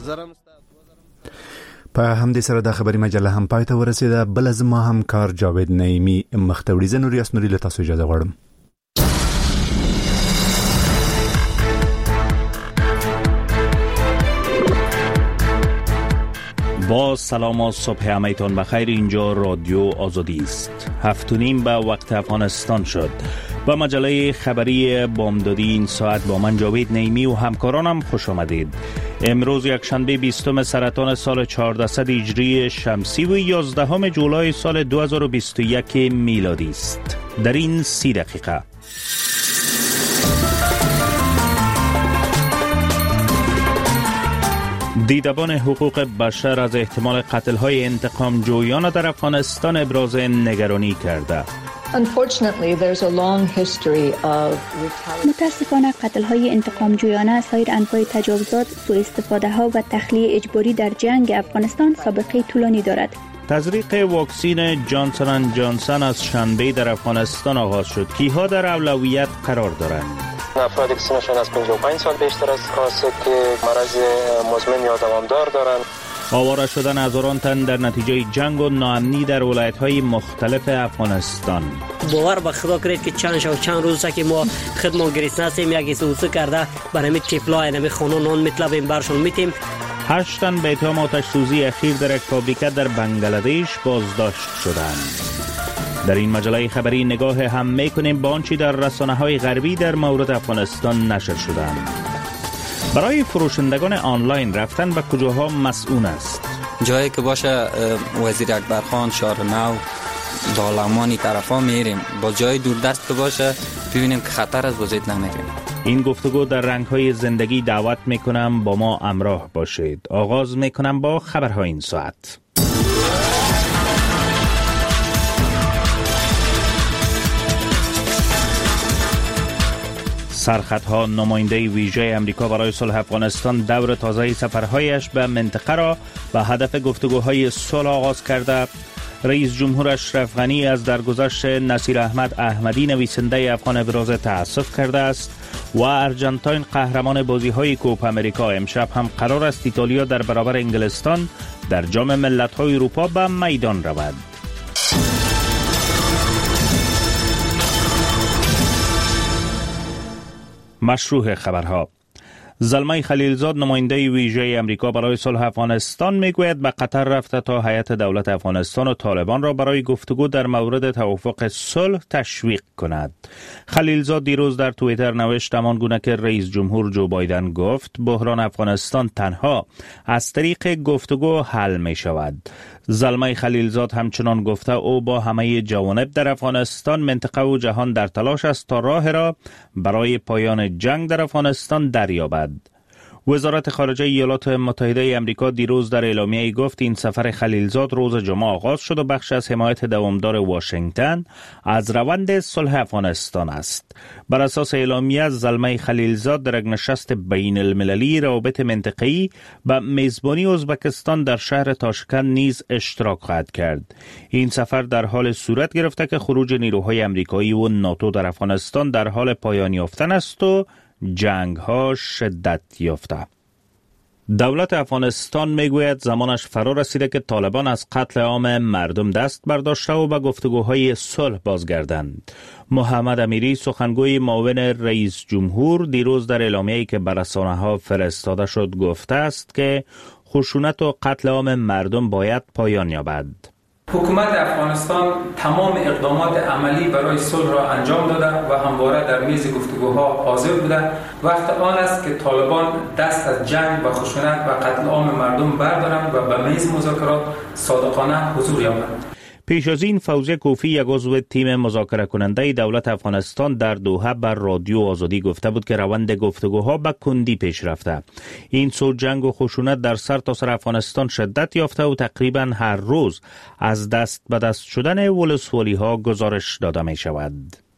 په همدې سره د خبري مجله هم پای ته ورسېده. بل زما همکار جاوید نعیمی مختوری زه نوریاس نوری له تاسو اجازه غواړم. با سلام و صبح همه‌تان بخیر. اینجا رادیو آزادی است. 7:30 به وقت افغانستان شد. با مجله خبری بامدادی این ساعت با من جاوید نعیمی و همکارانم خوش آمدید. امروز یکشنبه 20 سرطان سال 1400 هجری شمسی و 11 جولای سال 2021 میلادی است. در این 30 دقیقه دیدبان حقوق بشر از احتمال قتل‌های انتقام جویانه در افغانستان ابراز نگرانی کرده. متاسفانه قتل‌های انتقام جویانه، سایر انواع تجاوزات، سوء استفاده‌ها و تخلیه اجباری در جنگ افغانستان سابقه طولانی دارد. تزریق واکسن جانسون اند جانسون از شنبه در افغانستان آغاز شد. کیها در اولویت قرار دارند؟ افرادی که سنشان از 55 سال بیشتر از است که مرض مزمن یا دوامدار دارند. آواره شدن هزاران تن در نتیجه جنگ و ناامنی در ولایت‌های مختلف افغانستان. باور به خدا کنید که چند روزه که ما خدمت گرفتن هستیم، یکی سوسه کرده برای طفلای نمی خانون نان میطلبیم برشون میتیم. 8 تن به اتهام آتش سوزی اخیر در یک فابریکه در بنگلادش بازداشت شدند. در این مجله خبری نگاه هم میکنیم به آنچه در رسانه‌های غربی در مورد افغانستان نشر شدند. برای فروشندگان آنلاین رفتن به کجاها مسئول است؟ جایی که باشه وزیر اکبرخان، شارنو، دالمانی طرفا میریم. با جای دوردست که باشه ببینیم که خطر از وجود نمیگیره. این گفتگو در رنگ‌های زندگی دعوت میکنم با ما همراه باشید. آغاز میکنم با خبرهای این ساعت. سرخطها نماینده ویژه امریکا برای صلح افغانستان دور تازه سفرهایش به منطقه را به هدف گفتگوهای صلح آغاز کرده. رئیس جمهور اشرف غنی از درگذشت نصیر احمد احمدی نویسنده افغان ابراز تأسف کرده است و ارجنتاین قهرمان بازی‌های کوپا امریکا امشب هم قرار است ایتالیا در برابر انگلستان در جام ملت‌های اروپا به میدان رود. مشروع خبرها. زلمه خلیلزاد نماینده ویژه امریکا برای صلح افغانستان میگوید به قطر رفته تا هیئت دولت افغانستان و طالبان را برای گفتگو در مورد توافق صلح تشویق کند. خلیلزاد دیروز در توییتر نوشت همان گونه که رئیس جمهور جو بایدن گفت بحران افغانستان تنها از طریق گفتگو حل می شود. زلمه خلیلزاد همچنان گفته او با همه جوانب در افغانستان، منطقه و جهان در تلاش است تا راه را برای پایان جنگ در افغانستان دریابد. وزارت خارجه ایالات متحده آمریکا دیروز در اعلامیه‌ای گفت این سفر خلیلزاد روز جمعه آغاز شد و بخش از حمایت دوامدار واشنگتن از روند صلح افغانستان است. بر اساس اعلامیه زلمه خلیلزاد در یک نشست بین المللی روابط منطقه‌ای به میزبانی ازبکستان در شهر تاشکند نیز اشتراک خواهد کرد. این سفر در حال صورت گرفته که خروج نیروهای آمریکایی و ناتو در افغانستان در حال پایان یافتن است و جنگ ها شدت یافته. دولت افغانستان میگوید زمانش فرا رسیده که طالبان از قتل عام مردم دست برداشته و به گفتگوهای صلح بازگردند. محمد امیری سخنگوی معاون رئیس جمهور دیروز در اعلامیه‌ای که بر رسانه‌ها فرستاده شد گفته است که خشونت و قتل عام مردم باید پایان یابد. حکومت افغانستان تمام اقدامات عملی برای صلح را انجام داده و همواره در میز گفتگوها حاضر بوده. وقت آن است که طالبان دست از جنگ و خشونت و قتل عام مردم بردارند و به میز مذاکرات صادقانه حضور یابند. پیش از این فوزیه کوفی یک عضو تیم مذاکره کننده دولت افغانستان در دوحه بر رادیو آزادی گفته بود که روند گفتگوها به کندی پیش رفته. این سو جنگ و خشونت در سرتاسر افغانستان شدت یافته و تقریبا هر روز از دست به دست شدن ولسوالی ها گزارش داده می شود.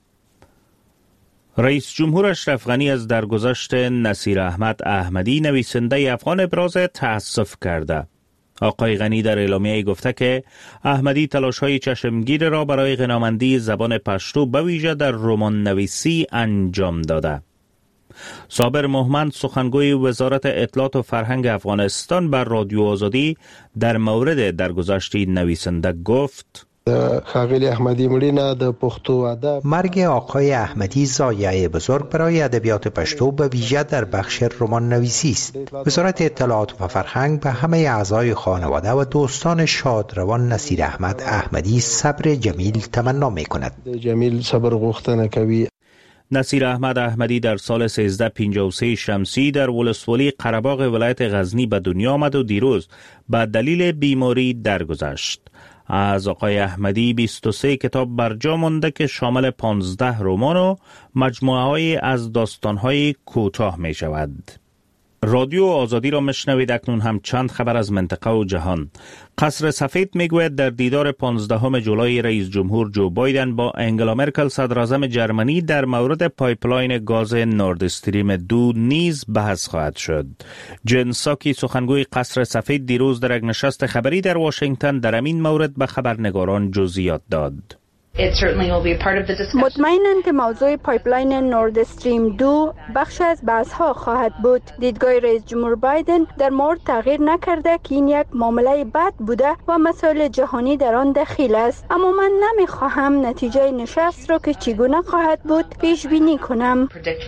رئیس جمهور اشرف غنی از درگذشت نصیر احمد احمدی نویسنده افغان ابراز تأسف کرده. آقای غنی در اعلامیه‌ای گفته که احمدی تلاش‌های چشمگیر را برای غنامندی زبان پشتو به ویژه در رمان نویسی انجام داده. صابر مومند سخنگوی وزارت اطلاعات و فرهنگ افغانستان بر رادیو آزادی در مورد درگذشت نویسنده گفت: ښاغلي احمدی مړینه د پښتو ادب مرگ آقای احمدی ضایعه بزرگ برای ادبیات پشتو به ویژه در بخش رمان نویسی است. وزارت اطلاعات و فرهنگ به همه اعضای خانواده و دوستان شادروان نصیر احمد احمدی صبر جمیل تمنا می‌کند. جمیل صبر غوښتنه کوي. نصیر احمد احمدی در سال 1353 شمسی در ولسوالی قره‌باغ ولایت غزنی به دنیا آمد و دیروز به دلیل بیماری درگذشت. از آقای احمدی 23 کتاب برجا مانده که شامل 15 رمان و مجموعه‌ای از داستان‌های کوتاه می شود. رادیو آزادی را مشنوید. اکنون هم چند خبر از منطقه و جهان. قصر سفید میگوید در دیدار 15 جولای رئیس جمهور جو بایدن با انگلا مرکل صدراعظم جرمنی در مورد پایپلاین گاز نورد استریم 2 نیز بحث خواهد شد. جن ساکی سخنگوی قصر سفید دیروز در یک نشست خبری در واشنگتن در این مورد به خبرنگاران جزئیات داد. مطمئناً که موضوع پایپلاین نورد استریم 2 بخش از بحث‌ها خواهد بود. دیدگاه رئیس جمهور بایدن در مورد تغییر نکرده که این یک معامله بد بوده و مسائل جهانی در آن دخیل است، اما من نمی‌خواهم نتیجه نشست را که چگونه خواهد بود پیش بینی کنم.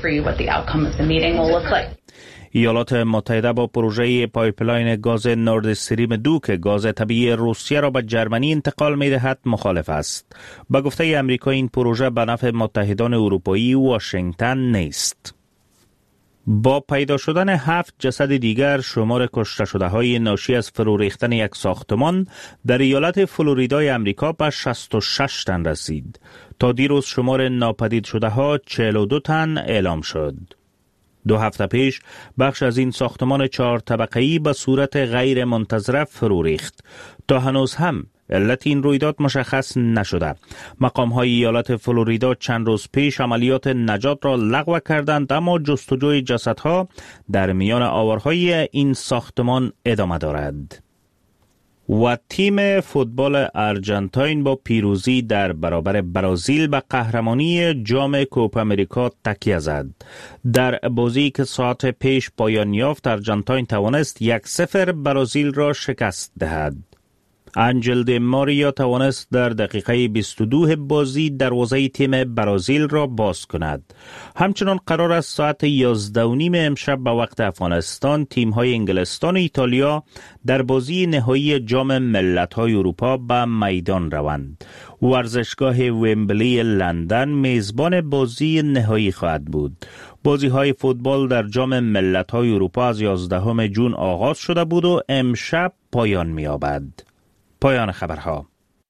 ایالات متحده با پروژه پایپلاین گاز نورد استریم 2 که گاز طبیعی روسیه را به جرمنی انتقال می دهد مخالف است. به گفته آمریکا این پروژه به نفع متحدان اروپایی واشنگتن نیست. با پیدا شدن 7 جسد دیگر شمار کشته شده های ناشی از فرو ریختن یک ساختمان در ایالت فلوریدای آمریکا به 66 تن رسید. تا دیروز شمار ناپدید شده ها 42 تن اعلام شد. 2 هفته پیش بخش از این ساختمان 4 طبقه‌ای به صورت غیر منتظره فرو ریخت. تا هنوز هم علت این رویداد مشخص نشده. مقام‌های ایالت فلوریدا چند روز پیش عملیات نجات را لغو کردند، اما جستجوی جسدها در میان آوارهای این ساختمان ادامه دارد. و تیم فوتبال آرژانتین با پیروزی در برابر برزیل به قهرمانی جام کوپا امریکا تکیه زد. در بازی که ساعت پیش پایان یافت، آرژانتین توانست 1-0 برزیل را شکست دهد. انجل دی ماریا توانست در دقیقه 22 بازی دروازه تیم برزیل را باز کند. همچنان قرار است ساعت 11:30 امشب به وقت افغانستان تیم‌های انگلستان و ایتالیا در بازی نهایی جام ملت‌های اروپا به میدان روند. ورزشگاه ومبلی لندن میزبان بازی نهایی خواهد بود. بازی‌های فوتبال در جام ملت‌های اروپا از 11 جون آغاز شده بود و امشب پایان می‌یابد. پایان خبرها.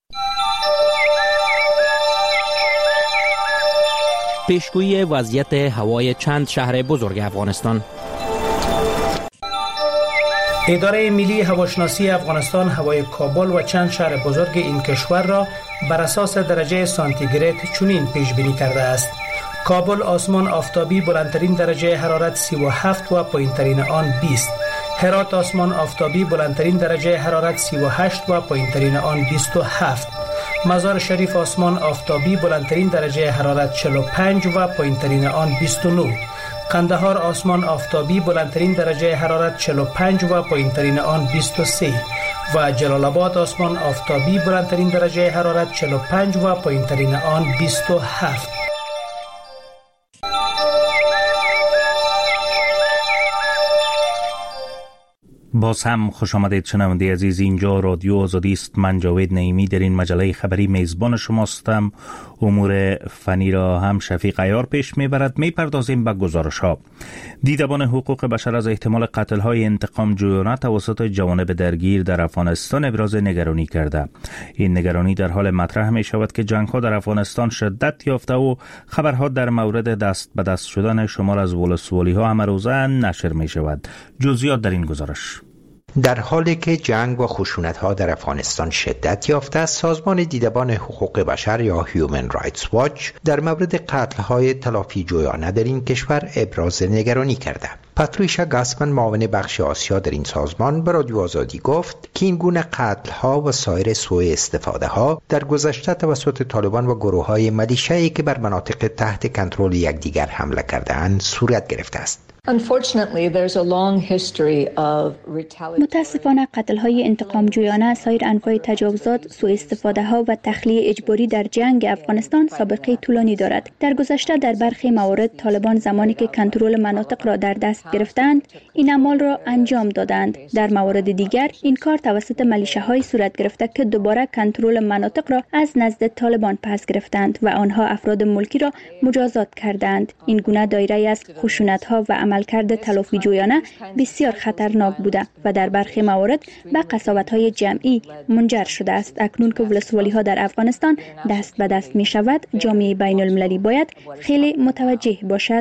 پیشگویی وضعیت هوای چند شهر بزرگ افغانستان. اداره ملی هواشناسی افغانستان هوای کابل و چند شهر بزرگ این کشور را بر اساس درجه سانتیگراد چنین پیش بینی کرده است: کابل آسمان آفتابی، بلندترین درجه حرارت 37 و پایینترین آن 20. هرات آسمان آفتابی، بلندترین درجه حرارت 38 و پایینترین آن 27. مزار شریف آسمان آفتابی، بلندترین درجه حرارت 45 و پایینترین آن 29. قندهار آسمان آفتابی، بلندترین درجه حرارت 45 و پایینترین آن 23. و جلال آباد آسمان آفتابی، بلندترین درجه حرارت 45 و پایینترین آن 27. باز هم خوش آمدید شنونده عزیز. اینجا رادیو آزادی است. من جاوید نعیمی در این مجله خبری میزبان شماستم. امور فنی را هم شفیق عیار پیش میبرد. میپردازیم به گزارش ها. دیدبان حقوق بشر از احتمال قتل های انتقام جویانه توسط جوانب درگیر در افغانستان ابراز نگرانی کرده. این نگرانی در حال مطرح می شود که جنگ ها در افغانستان شدت یافته و خبرها در مورد دست به دست شدن شمار از ولسوالی ها همه روزه نشر می شود. جزئیات در این گزارش. در حالی که جنگ و خشونت‌ها در افغانستان شدت یافته است، سازمان دیدبان حقوق بشر یا هیومن رایتس واچ در مورد قتل‌های تلافی جویانه در این کشور ابراز نگرانی کرده. پاتریشا گاسمن معاون بخش آسیا در این سازمان به رادیو آزادی گفت که این گونه قتل‌ها و سایر سوء استفاده‌ها در گذشته توسط طالبان و گروه‌های ملیشه‌ای که بر مناطق تحت کنترل یکدیگر حمله کرده‌اند صورت گرفته است. متاسفانه قتل‌های انتقام جویانه، سایر انواع تجاوزات، سوء استفاده‌ها و تخلیه اجباری در جنگ افغانستان سابقه طولانی دارد. در گذشته در برخی موارد طالبان زمانی که کنترل مناطق را در دست گرفتند، این اعمال را انجام دادند. در موارد دیگر این کار توسط ملیشه‌های صورت گرفته که دوباره کنترل مناطق را از نزد طالبان پس گرفتند و آنها افراد ملکی را مجازات کردند. این گونه دایره از خشونت‌ها و عملکرد تلافی جویانه بسیار خطرناک بوده و در برخی موارد به قساوت‌های جمعی منجر شده است. اکنون که ولسوالی‌ها در افغانستان دست به دست می شود، جامعه بین المللی باید خیلی متوجه باشد.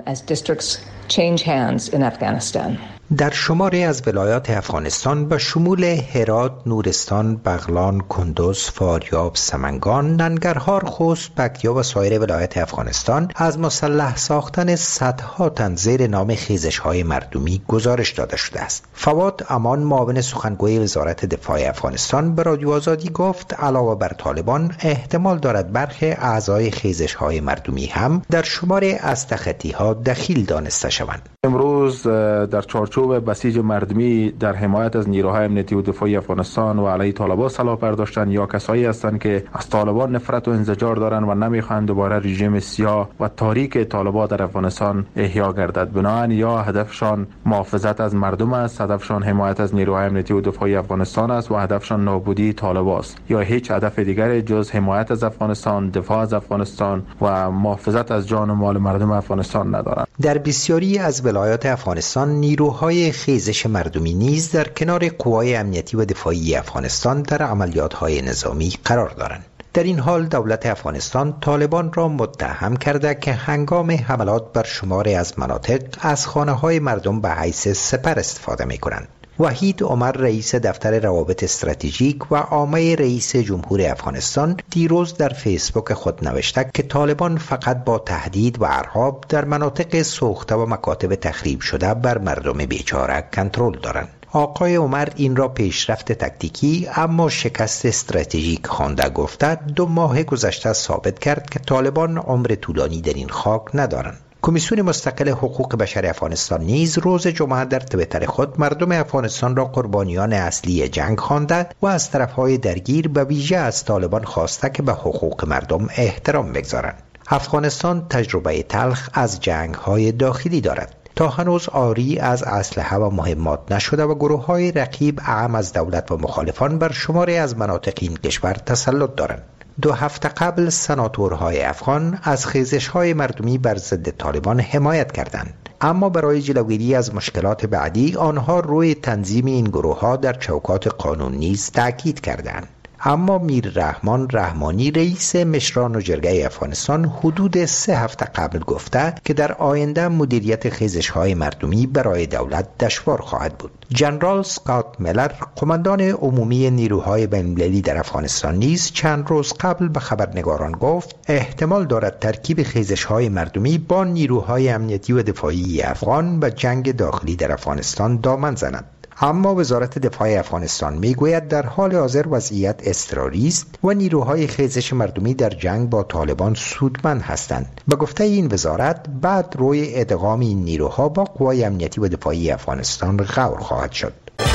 در شماری از ولایات افغانستان به شمول هرات، نورستان، بغلان، کندوز، فاریاب، سمنگان، ننگرهار، خوست، پکتیا و سایر ولایات افغانستان از مسلح ساختن صدها تن زیر نام خیزش‌های مردمی گزارش داده شده است. فواد امان معاون سخنگوی وزارت دفاع افغانستان به رادیو آزادی گفت علاوه بر طالبان احتمال دارد برخی اعضای خیزش‌های مردمی هم در شمار استخطی‌ها دخیل دانسته شوند. امروز در چارچوب بسیج مردمی در حمایت از نیروهای امنیتی و دفاعی افغانستان و علیه طالبان سلاح برداشتن یا کسایی هستند که از طالبان نفرت و انزجار دارند و نمیخواهند دوباره رژیم سیاه و تاریک طالبان در افغانستان احیا گردد. بنابراین یا هدفشان محافظت از مردم است، هدفشان حمایت از نیروهای امنیتی و دفاعی افغانستان است و هدفشان نابودی طالبان است، یا هیچ هدف دیگری جز حمایت از افغانستان، دفاع از افغانستان و محافظت از جان و مال مردم افغانستان ندارند. در بسیاری از ولایات افغانستان نیروهای خیزش مردمی نیز در کنار قوای امنیتی و دفاعی افغانستان در عملیات‌های نظامی قرار دارند. در این حال دولت افغانستان طالبان را متهم کرده که هنگام حملات بر شماری از مناطق از خانه‌های مردم به حیث سپر استفاده می‌کنند. وحید عمر رئیس دفتر روابط استراتژیک و عامه رئیس جمهور افغانستان دیروز در فیسبوک خود نوشته که طالبان فقط با تهدید و ارهاب در مناطق سوخته و مکاتب تخریب شده بر مردم بیچاره کنترل دارند. آقای عمر این را پیشرفت تکتیکی اما شکست استراتژیک خوانده گفته 2 ماه گذشته ثابت کرد که طالبان عمر طولانی در این خاک ندارند. کمیسیون مستقل حقوق بشر افغانستان نیز روز جمعه در توییتر خود مردم افغانستان را قربانیان اصلی جنگ خوانده و از طرفهای درگیر به ویژه از طالبان خواسته که به حقوق مردم احترام بگذارند. افغانستان تجربه تلخ از جنگ‌های داخلی دارد. تا هنوز آری از اسلحه و مهمات نشده و گروه‌های رقیب اعم از دولت و مخالفان بر شماری از مناطق این کشور تسلط دارند. 2 هفته قبل سناتورهای افغان از خیزش‌های مردمی بر ضد طالبان حمایت کردند، اما برای جلوگیری از مشکلات بعدی آنها روی تنظیم این گروه‌ها در چوکات قانون نیز تاکید کردند. اما میر رحمان رحمانی رئیس مشران و جرگه افغانستان حدود 3 هفته قبل گفته که در آینده مدیریت خیزش‌های مردمی برای دولت دشوار خواهد بود. جنرال اسکات میلر قماندان عمومی نیروهای بین‌المللی در افغانستان نیز چند روز قبل به خبرنگاران گفت احتمال دارد ترکیب خیزش‌های مردمی با نیروهای امنیتی و دفاعی افغان به جنگ داخلی در افغانستان دامن زند. اما وزارت دفاع افغانستان میگوید در حال حاضر وضعیت اضطراری است و نیروهای خیزش مردمی در جنگ با طالبان سودمند هستند. به گفته این وزارت بعد روی ادغام این نیروها با قوای امنیتی و دفاعی افغانستان غور خواهد شد.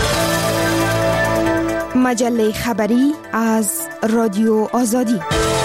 مجله خبری از رادیو آزادی.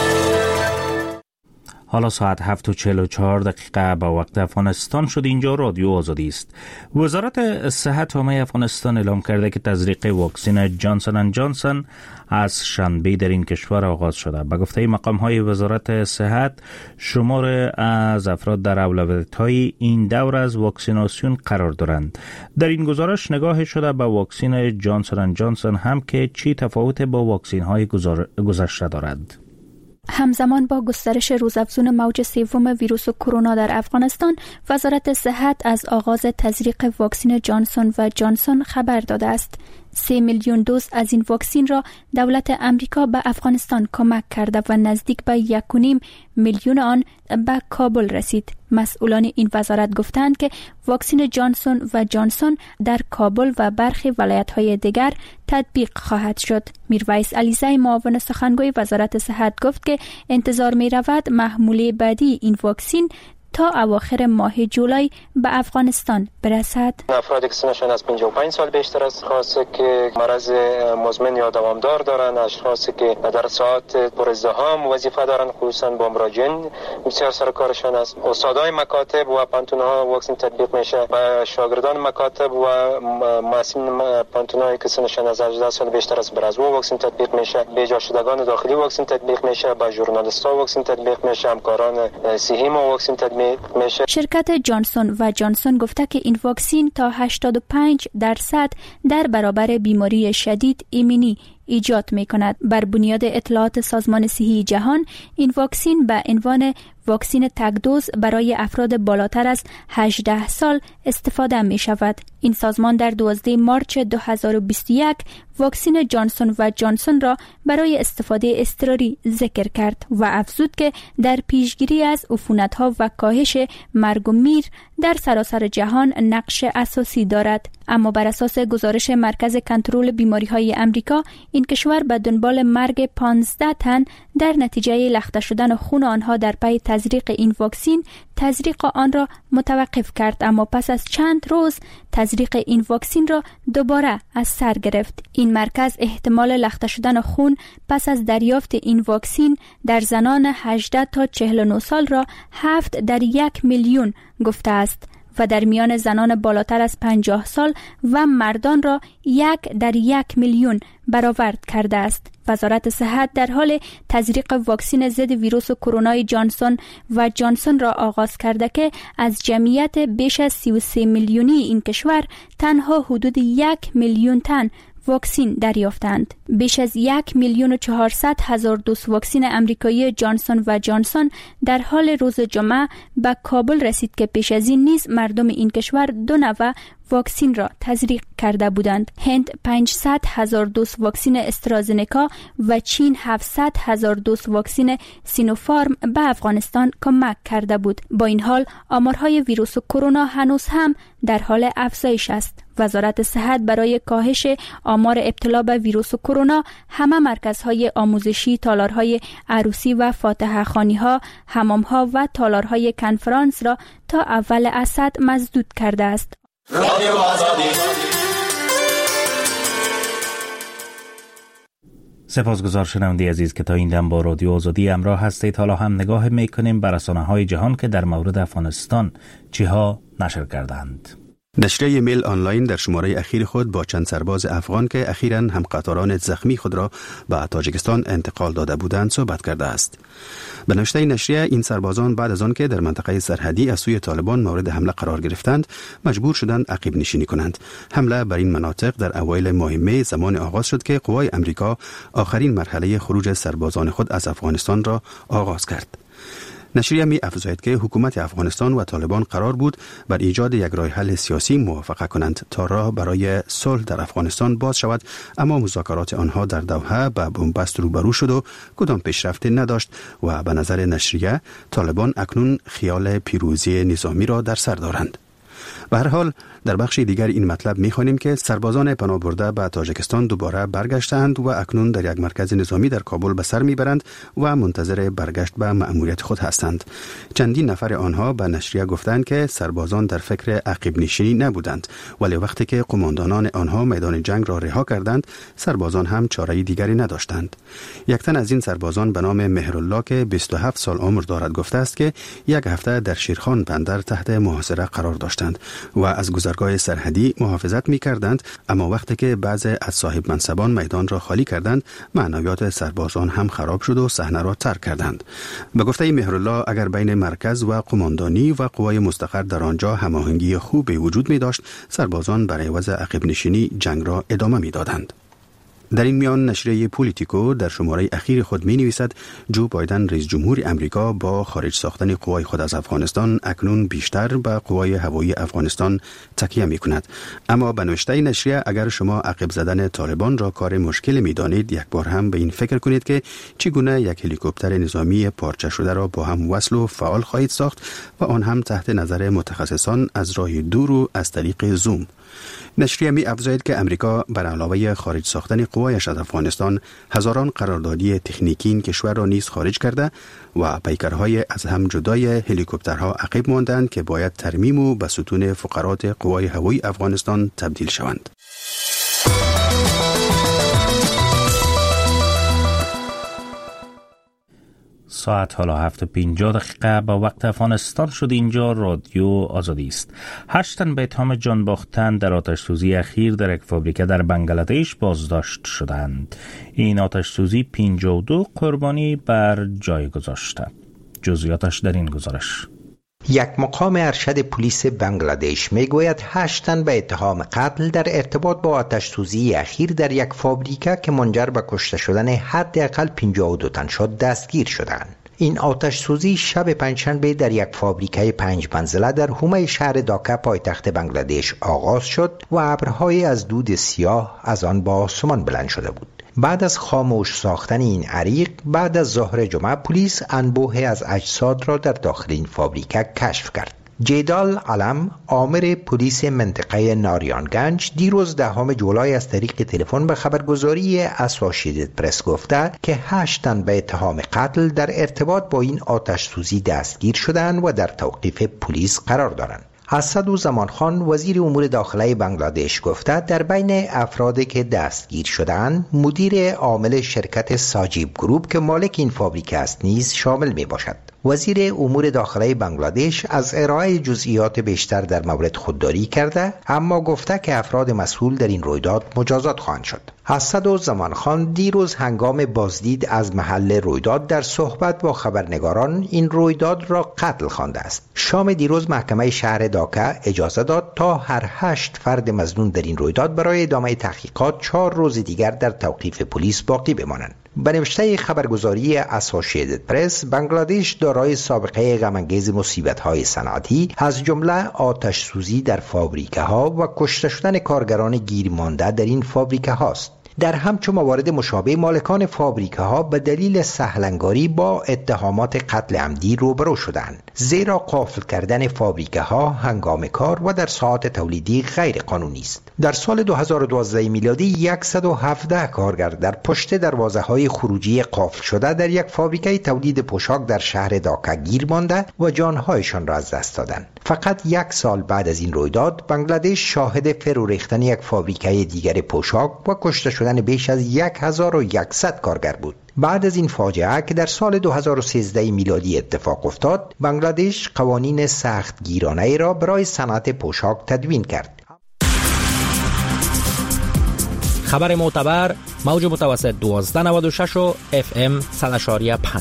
حالا ساعت 7:44 به وقت افغانستان شد. اینجا رادیو آزادی است. وزارت صحت عامه افغانستان اعلام کرده که تزریق واکسن جانسون اند جانسون از شنبه در این کشور آغاز شده. به گفته مقام‌های وزارت صحت شمار از افراد در اولویت‌های این دور از واکسیناسیون قرار دارند. در این گزارش نگاه شده به واکسن جانسون اند جانسون هم که چی تفاوت با واکسن‌های گذشته دارد. همزمان با گسترش روزافزون موج 3 ویروس کرونا در افغانستان، وزارت صحت از آغاز تزریق واکسن جانسون و جانسون خبر داده است. 3 میلیون دوز از این واکسن را دولت امریکا به افغانستان کمک کرده و نزدیک به 1.5 میلیون آن به کابل رسید. مسئولان این وزارت گفتند که واکسن جانسون و جانسون در کابل و برخی ولایت‌های دیگر تطبیق خواهد شد. میرویس علیزی معاون سخنگوی وزارت صحت گفت که انتظار می رود محموله بعدی این واکسن تا اواخر ماه جولای به افغانستان برسد. افرادی که سنشان از 55 سال بیشتر است، اشخاصی که مرض مزمن یا دوامدار دارند، اشخاصی که در ساعات پر ازدحام وظیفه دارند، خصوصا با مراجعین بسیار سر کارشان است. استادای مکاتب و پانتون‌ها واکسن تطبیق میشه و شاگردان مکاتب و معلمین پانتون‌هایی که سنشان از 18 سال بیشتر است بر از واکسن تطبیق میشه. بیجا شدگان داخلی واکسن تطبیق میشه، با ژورنالیست‌ها واکسن تطبیق میشه، همکاران صحی ما واکسن تطبیق میشه. شرکت جانسون و جانسون گفته که این واکسن تا 85% در برابر بیماری شدید ایمنی ایجاد می کند. بر بنیاد اطلاعات سازمان صحی جهان، این واکسن به عنوان واکسن تک دوز برای افراد بالاتر از 18 سال استفاده می شود. این سازمان در 12 مارچ 2021 واکسن جانسون و جانسون را برای استفاده اضطراری ذکر کرد و افزود که در پیشگیری از عفونت‌ها و کاهش مرگ و میر در سراسر جهان نقش اساسی دارد. اما بر اساس گزارش مرکز کنترل بیماری‌های امریکا، این کشور به دنبال مرگ 15 تن در نتیجه لخته شدن خون آنها در پی تزریق این واکسن تزریق آن را متوقف کرد، اما پس از چند روز تزریق این واکسن را دوباره از سر گرفت. این مرکز احتمال لخته شدن خون پس از دریافت این واکسن در زنان 18 تا 49 سال را 7 در 1 میلیون گفته است و در میان زنان بالاتر از 50 سال و مردان را 1 در 1 میلیون برآورد کرده است. وزارت صحت در حال تزریق واکسن ضد ویروس کرونا جانسون و جانسون را آغاز کرده که از جمعیت بیش از 33 میلیونی این کشور تنها حدود 1 میلیون تن واکسن دریافتند. بیش از 1,400,000 دوز واکسن امریکایی جانسون و جانسون در حال روز جمعه به کابل رسید که پیش از این نیز مردم این کشور 2 نوع واکسن را تزریق کرده بودند. هند 500,000 دوز واکسن استرازنکا و چین 700,000 دوز واکسن سینوفارم به افغانستان کمک کرده بود. با این حال آمارهای ویروس کرونا هنوز هم در حال افزایش است. وزارت صحت برای کاهش آمار ابتلا به ویروس کرونا همه مرکزهای آموزشی، تالارهای عروسی و فاتحه خانی‌ها، حمام‌ها و تالارهای کنفرانس را تا اول اسد مسدود کرده است. سپاسگزار شنونده عزیز که تا این دم با رادیو آزادی همراه هستید. حالا هم نگاه میکنیم بر رسانه‌های جهان که در مورد افغانستان چیها نشر کردند. نشریه میل آنلاین در شماره اخیر خود با چند سرباز افغان که اخیراً هم قطاران زخمی خود را به تاجیکستان انتقال داده بودند صحبت کرده است. به نوشته نشریه، این سربازان بعد از آن که در منطقه سرحدی از سوی طالبان مورد حمله قرار گرفتند، مجبور شدند عقب نشینی کنند. حمله بر این مناطق در اوایل ماه می زمان آغاز شد که قوای امریکا آخرین مرحله خروج سربازان خود از افغانستان را آغاز کرد. نشریه می افزاید که حکومت افغانستان و طالبان قرار بود بر ایجاد یک راه حل سیاسی موافقه کنند تا راه برای صلح در افغانستان باز شود، اما مذاکرات آنها در دوحه به بنبست روبرو شد و کدام پیشرفتی نداشت و به نظر نشریه طالبان اکنون خیال پیروزی نظامی را در سر دارند. به هر حال در بخش دیگر این مطلب می‌خوانیم که سربازان پناه برده به تاجیکستان دوباره برگشتند و اکنون در یک مرکز نظامی در کابل به سر میبرند و منتظر برگشت به مأموریت خود هستند. چندین نفر آنها به نشریه گفتند که سربازان در فکر عقب نشینی نبودند، ولی وقتی که قماندانان آنها میدان جنگ را رها کردند، سربازان هم چاره دیگری نداشتند. یک تن از این سربازان به نام مهرالله که 27 سال عمر دارد گفته است که یک هفته در شیرخان بندر تحت محاصره قرار داشتند و از گذرگاه سرحدی محافظت می‌کردند، اما وقتی که بعضی از صاحب منصبان میدان را خالی کردند، معنویات سربازان هم خراب شد و صحنه را ترک کردند. به گفته مهرالله، اگر بین مرکز و قماندانی و قوای مستقر در آنجا هماهنگی خوبی وجود می داشت، سربازان برای عوض عقب نشینی جنگ را ادامه می دادند. در این میان نشریه پولیتیکو در شماره اخیر خود می نویسد جو بایدن رئیس جمهور امریکا با خارج ساختن قوای خود از افغانستان اکنون بیشتر به قوای هوایی افغانستان تکیه می کند. اما به نوشته نشریه اگر شما عقب زدن طالبان را کار مشکل می دانید، یک بار هم به این فکر کنید که چگونه یک هلیکوپتر نظامی پارچه شده را با هم وصل و فعال خواهید ساخت و آن هم تحت نظر متخصصان از راه دور و از طریق زوم. نشریه می افزاید که امریکا بر علاوه خارج ساختن قوایش از افغانستان هزاران قراردادی تکنیکی این کشور را نیز خارج کرده و پیکرهای از هم جدای هلیکوپترها عقب ماندند که باید ترمیم و به ستون فقرات قوای هوایی افغانستان تبدیل شوند. ساعت حالا 7:50 با وقت افغانستان شد. اینجا رادیو آزادی است. 8 تن به اتهام جان باختن در آتش‌سوزی اخیر در یک فابریکه در بنگلادش بازداشت شدند. این آتش‌سوزی 52 قربانی بر جای گذاشته. جزئیاتش در این گزارش. یک مقام ارشد پلیس بنگلادش میگوید 8 تن به اتهام قتل در ارتباط با آتش‌سوزی اخیر در یک فابریکه که منجر به کشته شدن حداقل 52 تن شد دستگیر شدند. این آتش‌سوزی شب پنجشنبه در یک فابریکه 5 منزله در حومه شهر داکا پایتخت بنگلادش آغاز شد و ابرهای از دود سیاه از آن با آسمان بلند شده بود. بعد از خاموش ساختن این عریق، بعد از ظهر جمعه پلیس انبوهی از اجساد را در داخل این فابریکه کشف کرد. جیدال علم، آمر پلیس منطقه ناریانگنج، دیروز 10 جولای از طریق تلفن به خبرگزاری اسوسییتد پرس گفته که 8 تن به اتهام قتل در ارتباط با این آتش‌سوزی دستگیر شدند و در توقیف پلیس قرار دارند. اسدالزمان خان وزیر امور داخلی بنگلادش گفته در بین افرادی که دستگیر شدند مدیر عامل شرکت ساجیب گروپ که مالک این فابریکه است نیز شامل می باشد. وزیر امور داخلی بنگلادش از ارائه جزئیات بیشتر در مورد خودداری کرده، اما گفته که افراد مسئول در این رویداد مجازات خواهند شد. اسدالزمان خان دیروز هنگام بازدید از محل رویداد در صحبت با خبرنگاران این رویداد را قتل خوانده است. شام دیروز محکمه شهر داکا اجازه داد تا هر 8 فرد مظنون در این رویداد برای ادامه تحقیقات 4 روز دیگر در توقیف پلیس باقی بمانند. به نوشته خبرگزاری اسوسییتد پرس، بنگلادش دارای سابقه غم‌انگیز مصیبت‌های صنعتی از جمله آتش‌سوزی در فابریکه‌ها و کشته شدن کارگران گیر مانده در این فابریکه‌ها است. در همچو موارد مشابه مالکان فابریکه‌ها به دلیل سهلنگاری با اتهامات قتل عمدی روبرو شدند، زیرا قفل کردن فابریکه‌ها هنگام کار و در ساعات تولیدی غیر قانونی است. در سال 2012 میلادی 117 کارگر در پشت دروازه‌های خروجی قفل شده در یک فابریکه تولید پوشاک در شهر داکا گیر مانده و جانهایشان را از دست دادند. فقط 1 سال بعد از این رویداد، بنگلادش شاهد فرو ریختن یک فابریکه دیگر پوشاک و کشته شدن بیش از 1100 کارگر بود. بعد از این فاجعه که در سال 2013 میلادی اتفاق افتاد، بنگلادش قوانین سخت گیرانه را برای صنعت پوشاک تدوین کرد. خبر معتبر، موج متوسط 1296 و FM 100.5.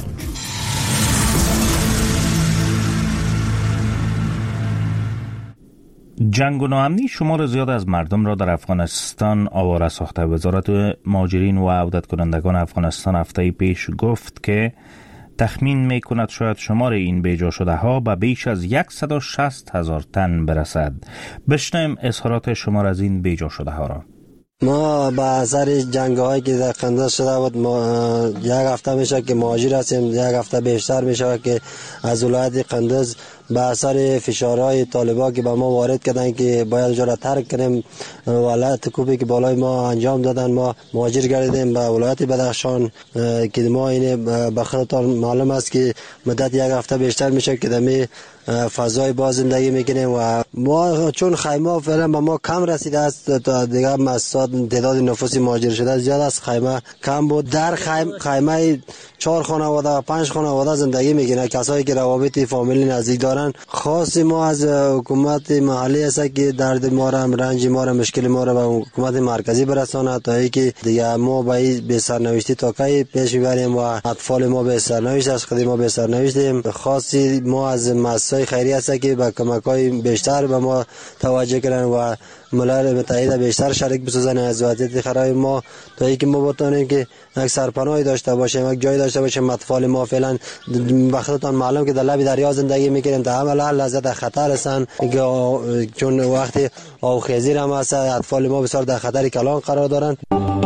جنگ و ناامنی شمار زیاد از مردم را در افغانستان آواره ساخته. وزارت مهاجرین و عودت کنندگان افغانستان هفته پیش گفت که تخمین می کند شاید شمار این بیجا شده ها به بیش از 160,000 تن برسد. بشنویم اظهارات شمار از این بیجا شده ها را. ما با اثر جنگ هایی که در قندز شده بود، ما 1 هفته میشه که مهاجر هستیم، 1 هفته بیشتر میشه که از ولایت قندز به اثر فشارهای طالبا که به ما وارد کردن که باید جا را ترک کنیم، ولایت کوبی که بالای ما انجام دادن، ما مهاجر گردیدیم به ولایت بدخشان که ما این به خودتان معلوم است که مدت 1 هفته بیشتر میشه که دمی فضای باز زندگی میکنیم و ما چون خیمه فعلا به ما کم رسیده است، تا دیگه مساد تعداد نفوس مهاجر شده زیاد است، خیمه کم بود. در خیمه 4 خانواده و 5 خانواده زندگی میکنه، کسایی که روابط فامیلی نزدیک دارن. خاص ما از حکومت محلی است که درد ما را، رنج ما را، مشکل ما را به حکومت مرکزی برساند تا اینکه دیگه ما به سرنوشتی تا کی پیش میبریم و اطفال ما به سرنوشت است، خود ما به سرنوشتیم. خاص ما از مسای خیریه است که به کمک‌های بیشتر به ما توجه کنن و ملل متحد بیشتر شریک بسازن از وضعیت خراب ما، تا اینکه ما بتونیم که یک سرپناهی داشته باشیم، یک جایی داشته باشیم. اطفال ما فعلا وقتتان معلوم که در لب دریا زندگی میکنیم، تا همه لحظه در خطر هستن، چون وقتی آبخیزی هم هست اطفال ما بسیار در خطر کلان قرار دارن.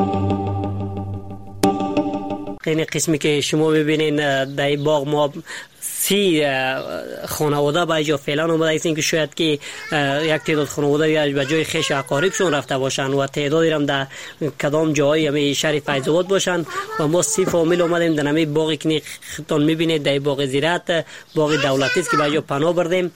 این قسمی که شما میبینین در باغ ما 30 خانواده به جا فعلا اومده است که شاید که یک تعداد خانواده به جای خیش اقاربشون رفته باشن و تعدادی هم در کدام جایی همه شهر فیض آباد باشن و ما 30 فامیل اومدیم در همین باغی که خودتون میبینید در باغ زراعت، باغ دولتی است که به جا پناه بردیم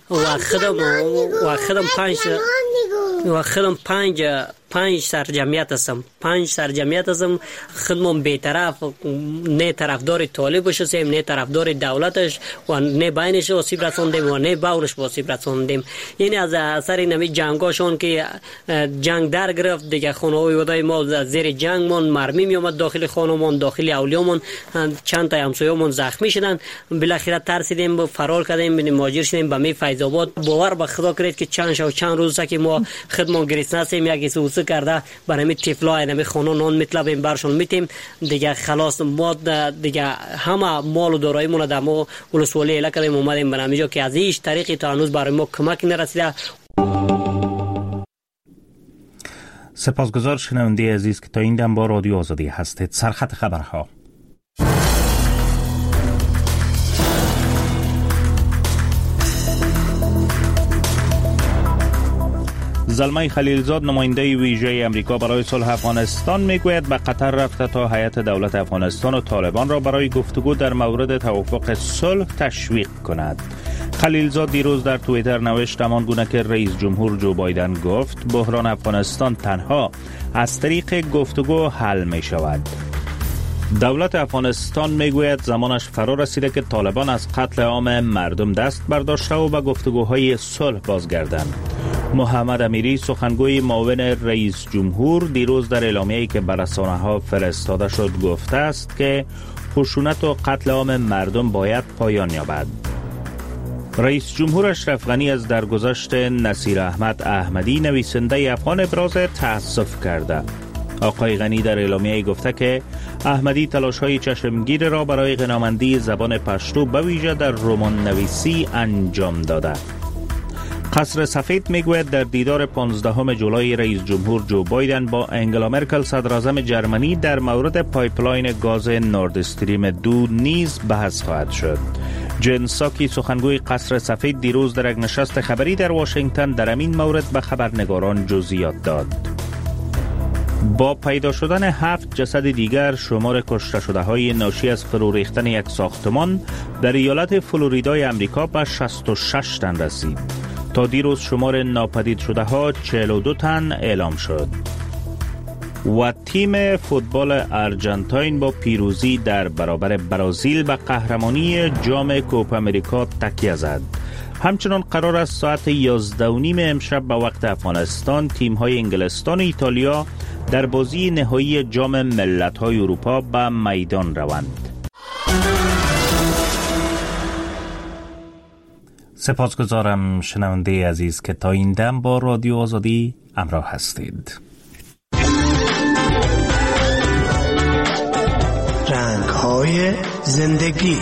و خودم پنج سرجمعیت هستم. 5 سرجمعیت هستم. خودمون بی‌طرف، نه طرفدار طالب باشیم، نه طرفدار دولتش و نه بینش آسیب رساندیم و نه باورش آسیب رساندیم. یعنی از اثر این همه جنگاشون که جنگ در گرفت دیگه، خانواده ما زیر جنگمون مرمی می اومد داخل خانمون، داخل اولیامون، چند تا همسایه‌مون زخمی شدن. بالاخره ترسیدیم و فرار کردیم، مهاجر شدیم به می فیض آباد. باور به خدا کنید که چند روز که ما خودمون گرسنه هستیم، یکی سوسه کرده برای طفلای نمی خانه نان میطلبیم برشون میتیم دیگه. خلاص ما دیگه همه مال و داراییمون در ما ولسوالی اله کردیم اومدیم برای اینجا که از هیچ طریقی تا هنوز برای ما کمک نرسیده. سپاسگزار شنونده عزیز که تا این دم با رادیو آزادی هستید. سرخط خبرها. زلمه خلیلزاد نماینده ویژه امریکا برای صلح افغانستان میگوید به قطر رفته تا هیئت دولت افغانستان و طالبان را برای گفتگو در مورد توافق صلح تشویق کند. خلیلزاد دیروز در توییتر نوشت همان گونه که رئیس جمهور جو بایدن گفت بحران افغانستان تنها از طریق گفتگو حل می شود. دولت افغانستان میگوید زمانش فرا رسیده که طالبان از قتل عام مردم دست برداشته و به گفتگوهای صلح بازگردند. محمد امیری سخنگوی معاون رئیس جمهور دیروز در اعلامیه‌ای که بر رسانه‌ها فرستاده شد گفته است که خشونت و قتل عام مردم باید پایان یابد. رئیس جمهور اشرف غنی از درگذشت نصیر احمد احمدی نویسنده افغان ابراز تأسف کرده. آقای غنی در اعلامیه‌ای گفته که احمدی تلاش‌های چشمگیر را برای غنامندی زبان پشتو به ویژه در رمان نویسی انجام داده. قصر سفید میگوید در دیدار 15 جولای رئیس جمهور جو بایدن با انگلا مرکل صدراعظم جرمنی در مورد پایپلاین گاز نورد استریم 2 نیز بحث خواهد شد. جن ساکی سخنگوی قصر سفید دیروز در یک نشست خبری در واشنگتن در این مورد به خبرنگاران جزئیات داد. با پیدا شدن 7 جسد دیگر شمار کشته شده های ناشی از فرو ریختن یک ساختمان در ایالت فلوریدای امریکا به 66 تن رسید. تا دیروز شمار ناپدید شده ها 42 تن اعلام شد. و تیم فوتبال ارژانتین با پیروزی در برابر برزیل به قهرمانی جام کوپا امریکا تکیه زد. همچنان قرار است ساعت 11:30 امشب به وقت افغانستان تیم‌های انگلستان و ایتالیا در بازی نهایی جام ملت‌های اروپا به میدان روند. سپاسگزارم شنونده عزیز که تا این دم با رادیو آزادی همراه هستید. رنگ‌های زندگی.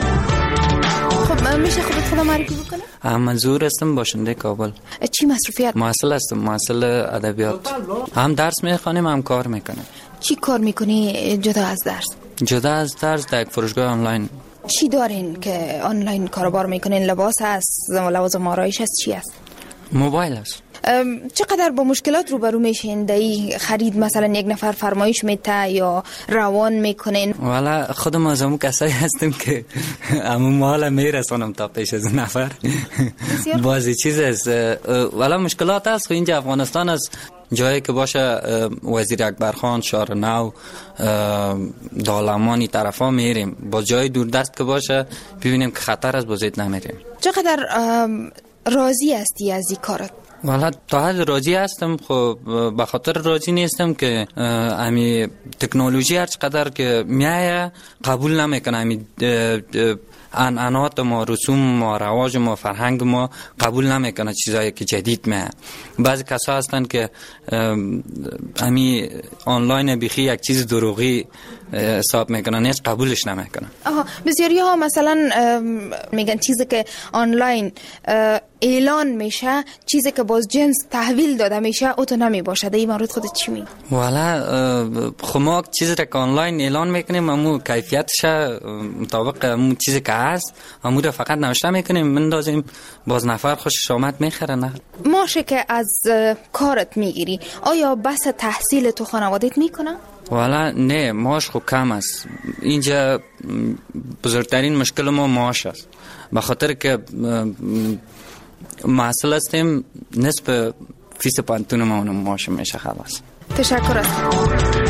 خب میشه خودت معرفی بکنه؟ منظور هستم باشنده کابل. چی مصروفیت؟ محصل هستم، محصل ادبیات. هم درس میخوانیم هم کار میکنیم. چی کار میکنی جدا از درس؟ جدا از درس در یک فروشگاه آنلاین. چی دارین که آنلاین کاروبار میکنین؟ لباس هست، لوازم آرایش هست، چی هست؟ موبایل هست. چقدر با مشکلات روبرو میشین در این خرید؟ مثلا یک نفر فرمایش میته یا روان میکنین؟ والا خودم از همون کسایی هستم که همون مال میرسانم تا پیش از نفر. بازی چیز هست. والا مشکلات هست. اینجا افغانستان است، جایی که باشه وزیر اکبرخان، شهر نو، دالمانی طرفا میریم. با جای دوردست که باشه ببینیم که خطر از بازیت نمیریم. چقدر راضی هستی از این کارت؟ والا تا حد راضی هستم. خب به خاطر راضی نیستم که امی تکنولوژی هر چقدر که میایه قبول نمیکنه. امی عنعنات ما، رسوم ما، رواج ما، فرهنگ ما قبول نمیکنه چیزایی که جدید میه. بعضی کسا هستن که امی آنلاین بیخی یک چیز دروغی حساب میکنن، هیچ قبولش نمیکنن. بسیاری ها مثلا میگن چیزی که آنلاین اعلان میشه، چیزی که باز جنس تحویل داده میشه او تو نمی باشه. در این مورد خودت چی میگی؟ والا خب ما چیزی که آنلاین اعلان میکنیم امو کیفیتش مطابق امو چیزی که هست امو رو فقط نوشته میکنیم مندازیم، باز نفر خوشش آمد میخره. نه ماشه که از کارت میگیری آیا بس تحصیل تو خانوادت میکنه؟ والا نه، معاش خوب کم است. اینجا بزرگترین مشکل ما معاش است، به خاطر که محصول هستیم نصف فیس پانتون ما اونم معاش میشه. خلاص. تشکر است.